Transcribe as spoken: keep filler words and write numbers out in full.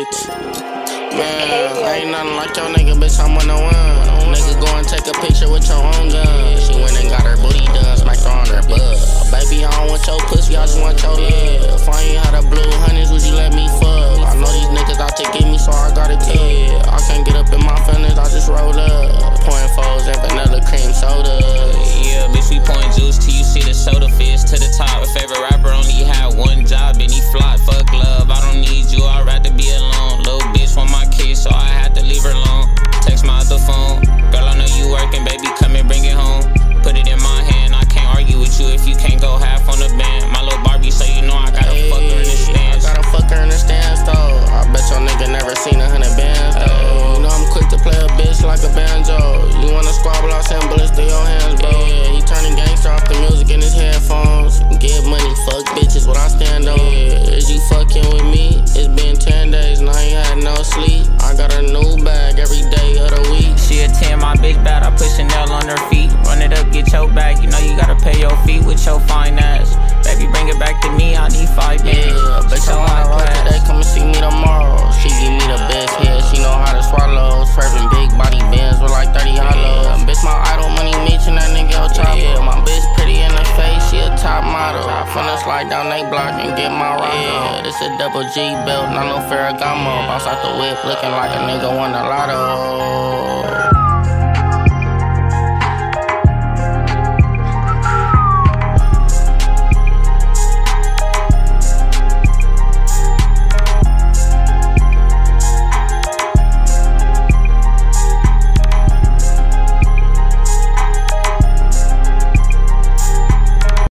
bitch. Man, I ain't nothing like your nigga, bitch, I'm one oh one. Nigga go and take a picture with your own gun. She went and got her booty done, smacked her on her butt. Baby, I don't want your pussy, I just want your love. If I ain't had a blue hundreds, would you let me fuck? I know these niggas out to get me, so I gotta tell you. I can't get up in my feelings, I just rolled up. Pouring foes and vanilla cream soda. Yeah, bitch, we pouring juice till you see the soda fizz to the top. A favorite rapper only had one job and he flopped. Fuck love, I don't need you, I'd rather be alone. Little bitch want my kids, so I had to leave her alone. Text my other phone, girl, I know you working, baby, come and bring it home. Put it in my hand, I can't argue with you if you can't go half on the band. My little Barbie, so you know I gotta hey, fuck her in the stands. I gotta fuck her in the stands, though. I bet your nigga never seen a hundred bands, though. Hey. You know I'm quick to play a bitch like a banjo. You wanna squabble, I'll send bullets through your hands, bro. Yeah, he turning gangster off the music in his headphones. Get money, fuck bitches, what I stand on. Yeah, is you fucking with me? It's been ten days and I ain't had no sleep. I got a new bag every day of the week. She a ten, my bitch bad, I put Chanel on her feet. Run it up, get your bag, you know you gotta pay your fee with your fine ass. Baby, bring it back to me, I need five bands. Yeah, bitch, I wanna ride today, come and see me tomorrow. She give me the best head, she know how to swallow. Swerving big body bands with like thirty hollows. Yeah, bitch, my idol, money Mitch and that nigga El Chapo. Yeah, my bitch pretty in the face, she a top model. Finna slide down they block and get my rock. Yeah, this a double G belt, not no Ferragamo. Bounce out the whip looking like a nigga won the lotto.